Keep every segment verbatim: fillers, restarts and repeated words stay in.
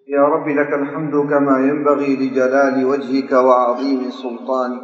يا رب لك الحمد كما ينبغي لجلال وجهك وعظيم سلطانك.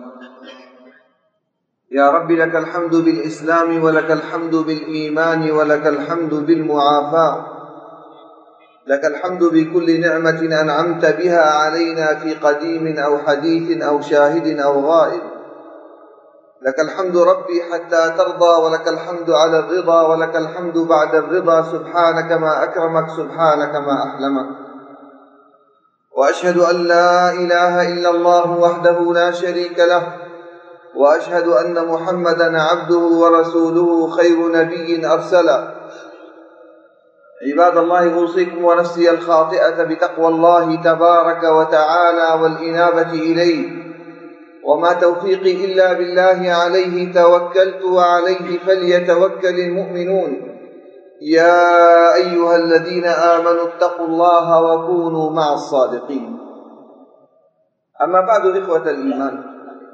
يا رب لك الحمد بالإسلام ولك الحمد بالإيمان ولك الحمد بالمعافاة. لك الحمد بكل نعمة أنعمت بها علينا في قديم أو حديث أو شاهد أو غائب. لك الحمد ربي حتى ترضى، ولك الحمد على الرضا، ولك الحمد بعد الرضا. سبحانك ما أكرمك، سبحانك ما أحلمك. وأشهد أن لا إله إلا الله وحده لا شريك له، وأشهد أن محمدا عبده ورسوله خير نبي أرسله. عباد الله، أوصيكم ونفسي الخاطئة بتقوى الله تبارك وتعالى والإنابة إليه، وما توفيقي إلا بالله، عليه توكلت وعليه فليتوكل المؤمنون. يا أيها الذين آمنوا اتقوا الله وكونوا مع الصادقين. أما بعد، إخوة الإيمان،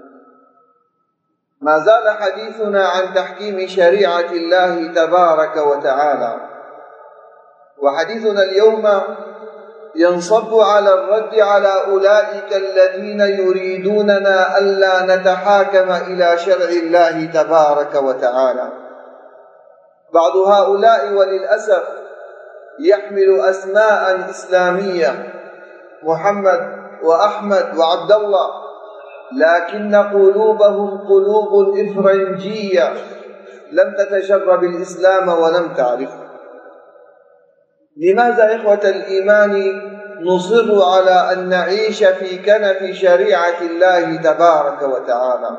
ما زال حديثنا عن تحكيم شريعة الله تبارك وتعالى، وحديثنا اليوم ينصب على الرد على أولئك الذين يريدوننا ألا نتحاكم إلى شرع الله تبارك وتعالى. بعض هؤلاء وللأسف يحمل أسماء إسلامية، محمد وأحمد وعبد الله، لكن قلوبهم قلوب إفرنجية لم تتشرب الإسلام ولم تعرفه. لماذا إخوة الإيمان نصر على أن نعيش في كنف شريعة الله تبارك وتعالى؟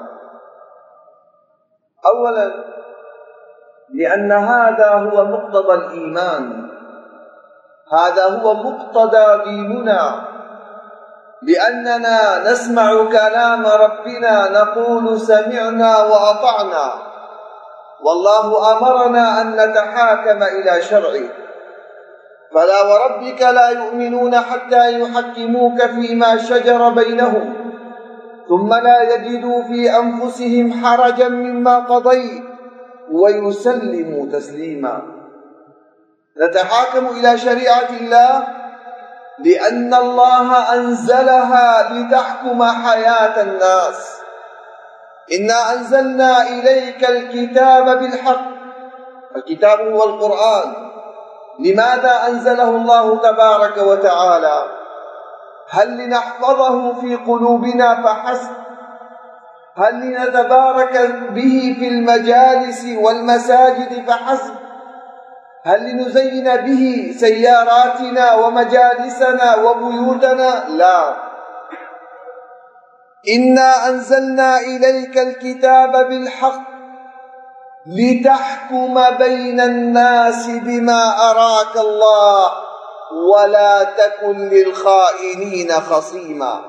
أولا، لأن هذا هو مقتضى الإيمان، هذا هو مقتضى ديننا، لأننا نسمع كلام ربنا نقول سمعنا وأطعنا، والله أمرنا أن نتحاكم إلى شرعه. فلا وربك لا يؤمنون حتى يحكموك فيما شجر بينهم ثم لا يجدوا في أنفسهم حرجا مما قضيت ويسلموا تسليما. نتحاكم إلى شريعة الله لأن الله أنزلها لتحكم حياة الناس. إنا أنزلنا إليك الكتاب بالحق، الكتاب هو القرآن. لماذا أنزله الله تبارك وتعالى؟ هل لنحفظه في قلوبنا فحسب؟ هل لنتبارك به في المجالس والمساجد فحسب؟ هل لنزين به سياراتنا ومجالسنا وبيوتنا؟ لا. إنا أنزلنا إليك الكتاب بالحق لتحكم بين الناس بما أراك الله ولا تكن للخائنين خصيما.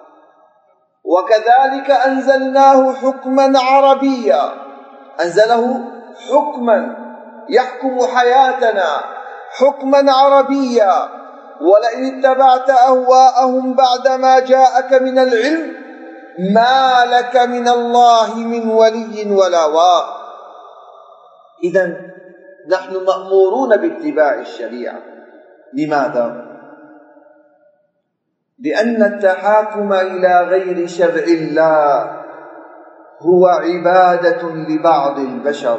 وكذلك أنزلناه حكما عربيا، أنزله حكما يحكم حياتنا، حكما عربيا. ولئن اتبعت أهواءهم بعدما جاءك من العلم ما لك من الله من ولي ولا واق. إذن نحن مأمورون باتباع الشريعة. لماذا؟ لأن التحاكم إلى غير شرع الله هو عبادة لبعض البشر،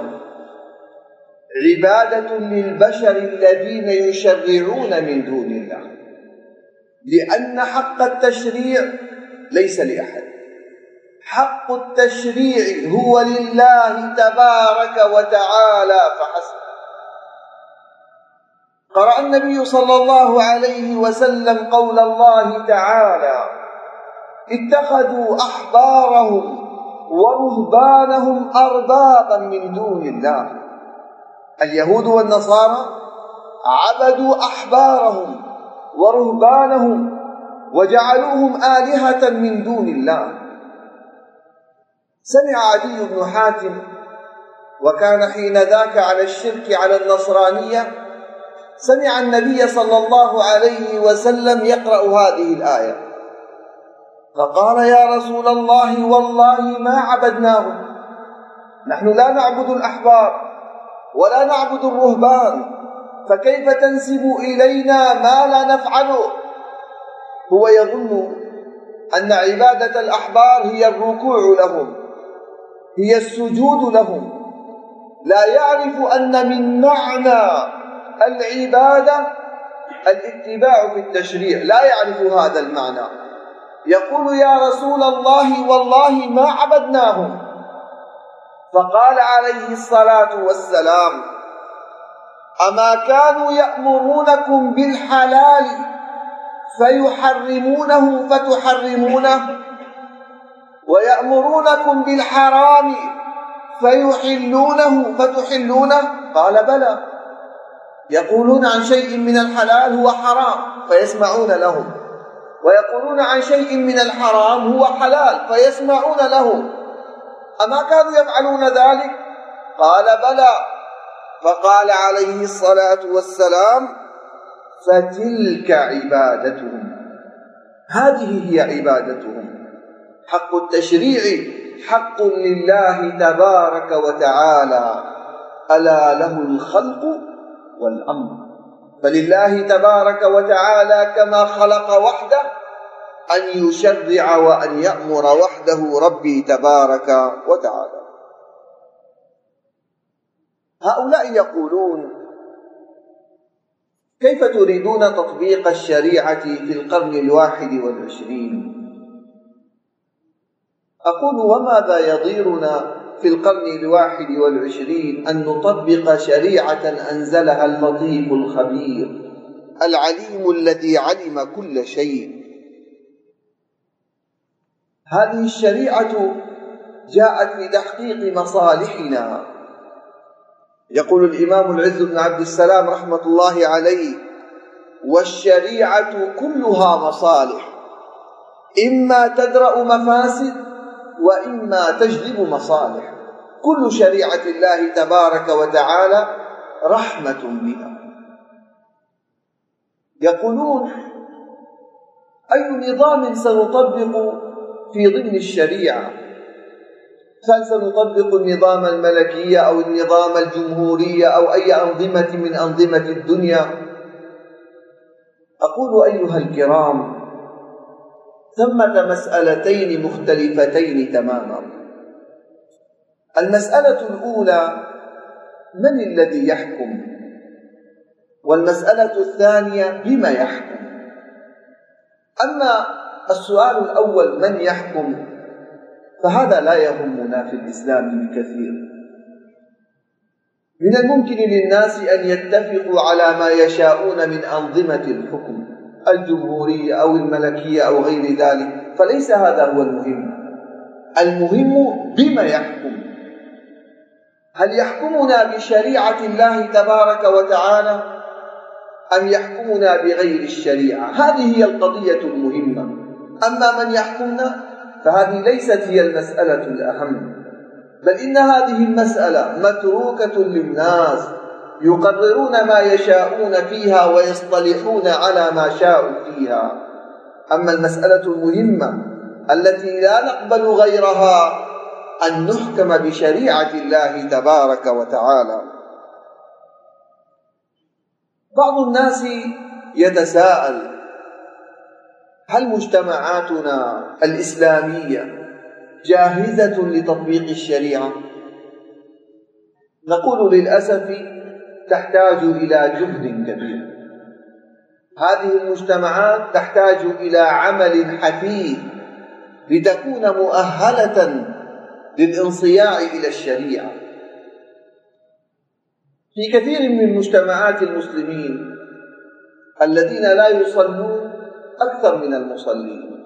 عبادة للبشر الذين يشرعون من دون الله، لأن حق التشريع ليس لأحد، حق التشريع هو لله تبارك وتعالى فحسب. قرأ النبي صلى الله عليه وسلم قول الله تعالى: اتخذوا أحبارهم ورهبانهم أربابا من دون الله. اليهود والنصارى عبدوا أحبارهم ورهبانهم وجعلوهم آلهة من دون الله. سمع عدي بن حاتم، وكان حين ذاك على الشرك على النصرانية، سمع النبي صلى الله عليه وسلم يقرأ هذه الآية، فقال: يا رسول الله، والله ما عبدناهم، نحن لا نعبد الأحبار ولا نعبد الرهبان، فكيف تنسب إلينا ما لا نفعله؟ هو يظن أن عبادة الأحبار هي الركوع لهم، هي السجود لهم، لا يعرف أن من معنى العبادة الاتباع في التشريع، لا يعرف هذا المعنى. يقول يا رسول الله والله ما عبدناهم، فقال عليه الصلاة والسلام أما كانوا يأمرونكم بالحلال فيحرمونه فتحرمونه، ويأمرونكم بالحرام فيحلونه فتحلونه؟ قال بلى. يقولون عن شيء من الحلال هو حرام فيسمعون لهم، ويقولون عن شيء من الحرام هو حلال فيسمعون له. أما كانوا يفعلون ذلك؟ قال بلى. فقال عليه الصلاة والسلام فتلك عبادتهم، هذه هي عبادتهم. حق التشريع حق لله تبارك وتعالى، ألا له الخلق والأمر. فلله تبارك وتعالى كما خلق وحده أن يشرع وأن يأمر وحده ربي تبارك وتعالى. هؤلاء يقولون كيف تريدون تطبيق الشريعة في القرن الواحد والعشرين؟ أقول وماذا يضيرنا في القرن الواحد والعشرين أن نطبق شريعة أنزلها اللطيف الخبير العليم الذي علم كل شيء؟ هذه الشريعة جاءت لتحقيق مصالحنا. يقول الإمام العز بن عبد السلام رحمة الله عليه والشريعة كلها مصالح، إما تدرأ مفاسد وإما تجلب مصالح. كل شريعة الله تبارك وتعالى رحمة بها. يقولون أي نظام سنطبق في ضمن الشريعة؟ هل سنطبق النظام الملكي أو النظام الجمهوري أو أي أنظمة من أنظمة الدنيا؟ أقول أيها الكرام ثمة مسألتين مختلفتين تماما. المسألة الأولى من الذي يحكم؟ والمسألة الثانية بما يحكم؟ أما السؤال الأول من يحكم فهذا لا يهمنا في الإسلام بكثير. من الممكن للناس أن يتفقوا على ما يشاءون من أنظمة الحكم الجمهورية أو الملكية أو غير ذلك، فليس هذا هو المهم. المهم بما يحكم. هل يحكمنا بشريعة الله تبارك وتعالى أم يحكمنا بغير الشريعة؟ هذه هي القضية المهمة. أما من يحكمنا فهذه ليست هي المسألة الأهم، بل إن هذه المسألة متروكة للناس يقررون ما يشاءون فيها ويصطلحون على ما شاءوا فيها. أما المسألة المهمة التي لا نقبل غيرها أن نحكم بشريعة الله تبارك وتعالى. بعض الناس يتساءل هل مجتمعاتنا الإسلامية جاهزة لتطبيق الشريعة؟ نقول للأسف تحتاج إلى جهد كبير. هذه المجتمعات تحتاج إلى عمل حثيث لتكون مؤهلة للانصياع إلى الشريعة. في كثير من مجتمعات المسلمين الذين لا يصلون أكثر من المصلين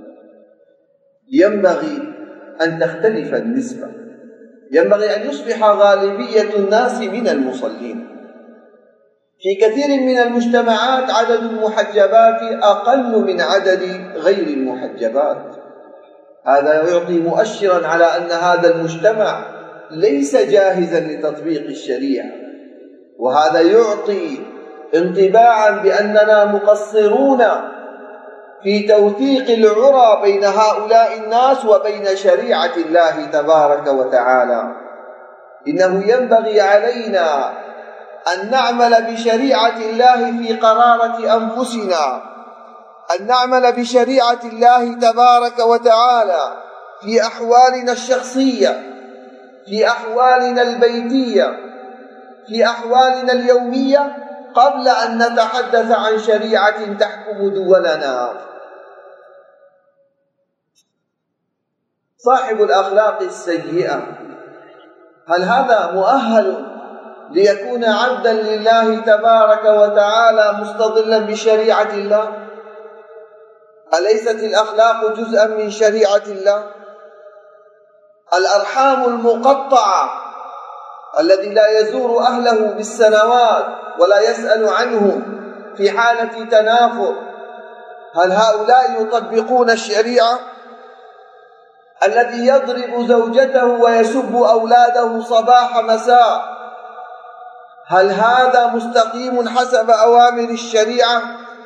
ينبغي أن تختلف النسبة، ينبغي أن يصبح غالبية الناس من المصلين. في كثير من المجتمعات عدد المحجبات أقل من عدد غير المحجبات. هذا يعطي مؤشرا على أن هذا المجتمع ليس جاهزا لتطبيق الشريعة، وهذا يعطي انطباعا بأننا مقصرون في توثيق العرى بين هؤلاء الناس وبين شريعة الله تبارك وتعالى. إنه ينبغي علينا أن نعمل بشريعة الله في قرارة أنفسنا، أن نعمل بشريعة الله تبارك وتعالى في أحوالنا الشخصية، في أحوالنا البيتية، في أحوالنا اليومية، قبل أن نتحدث عن شريعة تحكم دولنا. صاحب الأخلاق السيئة هل هذا مؤهل ليكون عبدا لله تبارك وتعالى مستظلا بشريعة الله؟ أليست الأخلاق جزءا من شريعة الله؟ الأرحام المقطعة الذي لا يزور أهله بالسنوات ولا يسأل عنهم في حالة تنافر، هل هؤلاء يطبقون الشريعة؟ الذي يضرب زوجته ويسب أولاده صباح مساء، هل هذا مستقيم حسب أوامر الشريعة؟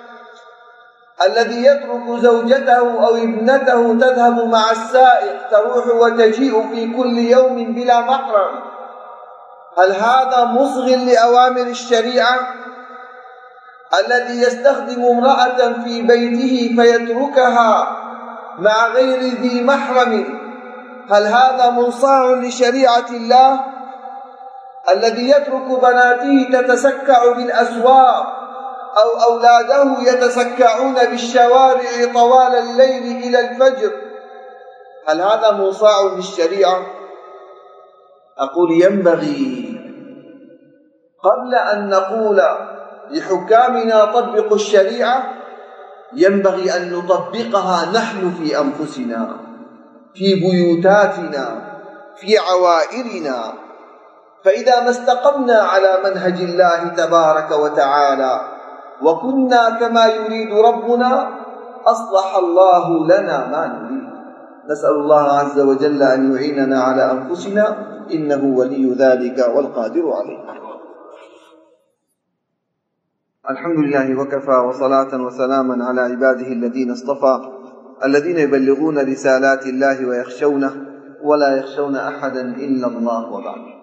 الذي يترك زوجته أو ابنته تذهب مع السائق تروح وتجيء في كل يوم بلا محرم، هل هذا مصغ لأوامر الشريعة؟ الذي يستخدم امرأة في بيته فيتركها مع غير ذي محرم، هل هذا منصاع لشريعة الله؟ الذي يترك بناته تتسكع بالأسواق أو أولاده يتسكعون بالشوارع طوال الليل إلى الفجر، هل هذا منصاع للشريعة؟ أقول ينبغي قبل أن نقول لحكامنا طبقوا الشريعة، ينبغي أن نطبقها نحن في أنفسنا، في بيوتاتنا، في عوائلنا. فإذا ما استقمنا على منهج الله تبارك وتعالى وكنا كما يريد ربنا، أصلح الله لنا ما نريد. نسأل الله عز وجل أن يعيننا على أنفسنا، إنه ولي ذلك والقادر عليه. الحمد لله وكفى، وصلاة وسلاما على عباده الذين اصطفى، الذين يبلغون رسالات الله ويخشونه ولا يخشون أحدا إلا الله. وبعد،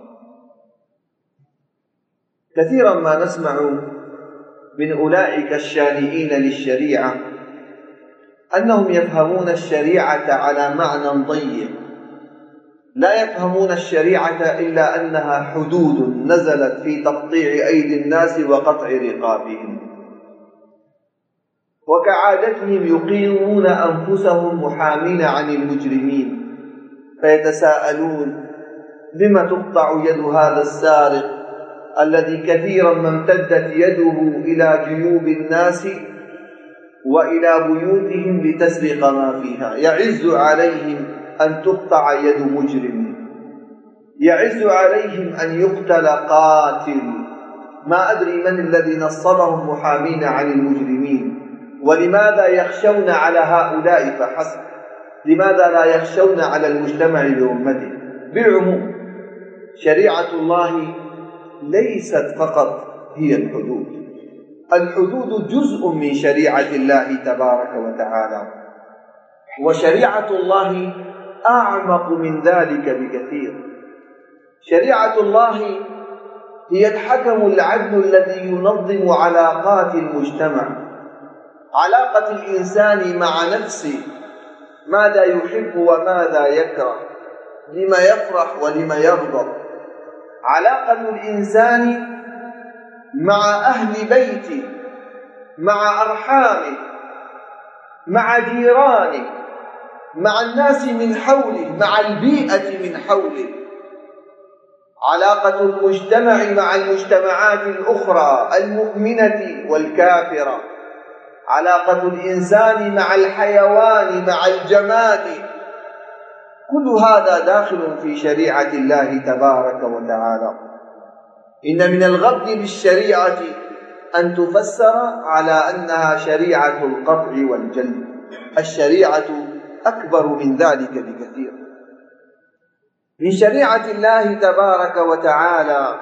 كثيرا ما نسمع من أولئك الشانئين للشريعة أنهم يفهمون الشريعة على معنى ضيق، لا يفهمون الشريعة إلا أنها حدود نزلت في تقطيع أيدي الناس وقطع رقابهم، وكعادتهم يقيمون أنفسهم محامين عن المجرمين، فيتساءلون لما تقطع يد هذا السارق الذي كثيرا ما امتدت يده إلى جيوب الناس وإلى بيوتهم لتسرق ما فيها. يعز عليهم أن تقطع يد مجرم، يعز عليهم أن يقتل قاتل. ما أدري من الذي نصبهم محامين عن المجرمين، ولماذا يخشون على هؤلاء فحسب؟ لماذا لا يخشون على المجتمع بأمته؟ بالعموم، شريعة الله ليست فقط هي الحدود، الحدود جزء من شريعة الله تبارك وتعالى، وشريعة الله أعمق من ذلك بكثير. شريعة الله هي الحكم العدل الذي ينظم علاقات المجتمع، علاقة الإنسان مع نفسه، ماذا يحب وماذا يكره، لما يفرح ولما يغضب، علاقة الإنسان مع أهل بيته، مع أرحامه، مع جيرانه، مع الناس من حوله، مع البيئة من حوله، علاقة المجتمع مع المجتمعات الأخرى المؤمنة والكافرة، علاقة الإنسان مع الحيوان، مع الجماد. كل هذا داخل في شريعة الله تبارك وتعالى. إن من الغبن بالشريعة أن تفسر على أنها شريعة القطع والجلب. الشريعة أكبر من ذلك بكثير. من شريعة الله تبارك وتعالى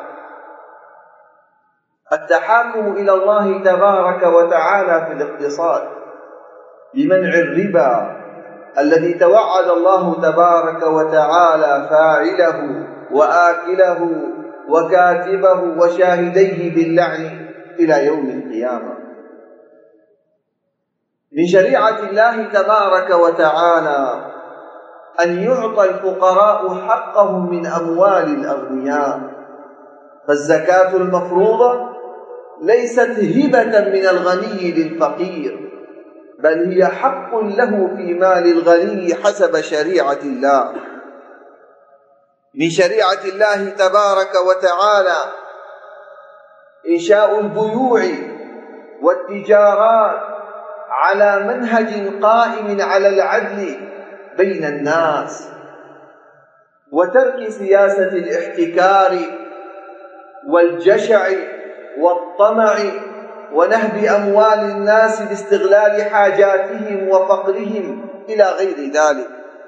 التحاكم إلى الله تبارك وتعالى في الاقتصاد بمنع الربا الذي توعد الله تبارك وتعالى فاعله وآكله وكاتبه وشاهديه باللعن إلى يوم القيامة. من شريعة الله تبارك وتعالى أن يعطى الفقراء حقهم من أموال الأغنياء، فالزكاة المفروضة ليست هبة من الغني للفقير، بل هي حق له في مال الغني حسب شريعة الله. من شريعة الله تبارك وتعالى إنشاء البيوع والتجارات على منهج قائم على العدل بين الناس، وترك سياسة الاحتكار والجشع والطمع ونهب أموال الناس باستغلال حاجاتهم وفقرهم إلى غير ذلك.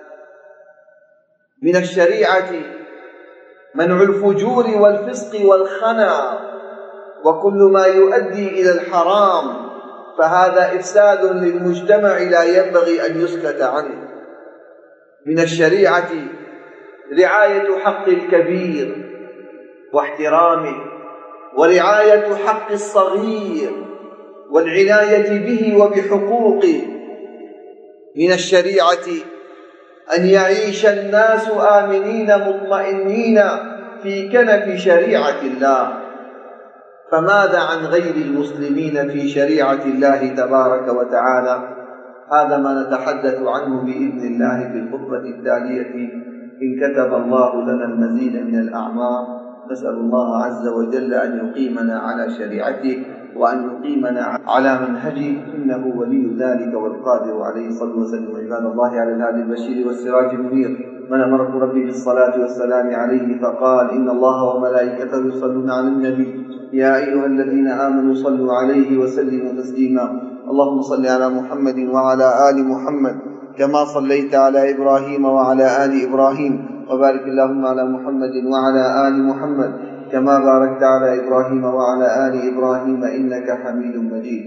من الشريعة منع الفجور والفسق والخنا وكل ما يؤدي إلى الحرام، فهذا إفساد للمجتمع لا ينبغي أن يسكت عنه. من الشريعة رعاية حق الكبير واحترامه، ورعاية حق الصغير والعناية به وبحقوقه. من الشريعة أن يعيش الناس آمنين مطمئنين في كنف شريعة الله. فماذا عن غير المسلمين في شريعة الله تبارك وتعالى؟ هذا ما نتحدث عنه بإذن الله في الخطبة التالية إن كتب الله لنا المزيد من الأعمار. نسأل الله عز وجل أن يقيمنا على شريعته وأن يقيمنا على منهجه، إنه ولي ذلك والقادر عليه. صلوا وسلموا عباد الله على الهادي البشير والسراج المنير، من أمرك ربي بالصلاة والسلام عليه فقال: إن الله وملائكته يصلون على النبي يا أيها الذين آمنوا صلوا عليه وسلموا تسليما. اللهم صل على محمد وعلى آل محمد كما صليت على إبراهيم وعلى آل إبراهيم، وبارك اللهم على محمد وعلى آل محمد كما باركت على إبراهيم وعلى آل إبراهيم إنك حميد مجيد.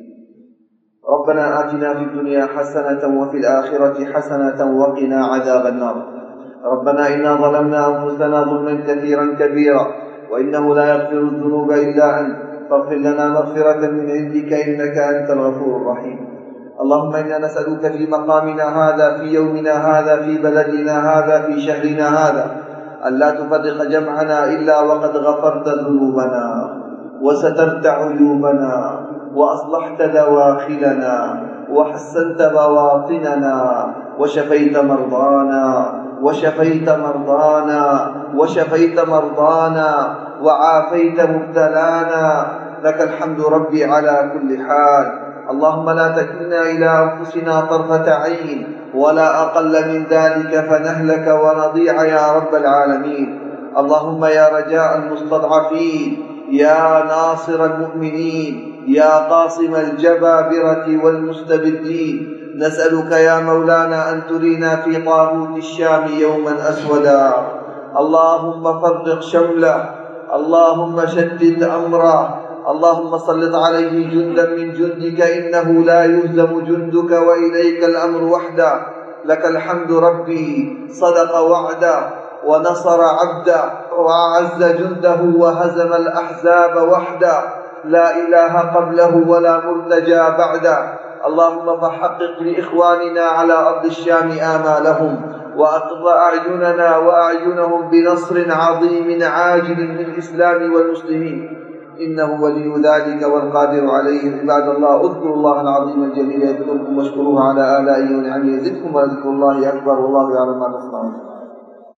ربنا آتنا في الدنيا حسنة وفي الآخرة حسنة وقنا عذاب النار. ربنا إنا ظلمنا أنفسنا ظلما كثيرا كبيرا، وإنه لا يغفر الذنوب إلا أنت، فاغفر لنا مغفرة من عندك إنك أنت الغفور الرحيم. اللهم إنا نسألك في مقامنا هذا، في يومنا هذا، في بلدنا هذا، في شهرنا هذا، ألا تفرق جمعنا إلا وقد غفرت ذنوبنا وسترت عيوبنا وأصلحت دواخلنا وحسنت بواطننا وشفيت مرضانا وشفيت مرضانا وشفيت مرضانا وعافيت مبتلانا. لك الحمد ربي على كل حال. اللهم لا تكلنا إلى أنفسنا طرفة عين ولا أقل من ذلك فنهلك ونضيع يا رب العالمين. اللهم يا رجاء المستضعفين، يا ناصر المؤمنين، يا قاصم الجبابرة والمستبدين، نسألك يا مولانا أن ترينا في طاغوت الشام يوما أسودا. اللهم فرق شمله، اللهم شدد أمره، اللهم سلط عليه جندا من جندك، إنه لا يهزم جندك وإليك الأمر وحده. لك الحمد ربي، صدق وعده ونصر عبده وأعز جنده وهزم الأحزاب وحده، لا إله قبله ولا مرتجى بعده. اللهم فحقق لإخواننا على أرض الشام آمالهم، وأقض أعيننا وأعينهم بنصر عظيم عاجل للإسلام والمسلمين، إنه ولي ذلك والقادر عليه. عباد الله، اذكروا الله العظيم الجليل يذكركم، واشكروه على آلائه ونعمه يزدكم، وذكر الله أكبر، والله يعلم ما تصنعون.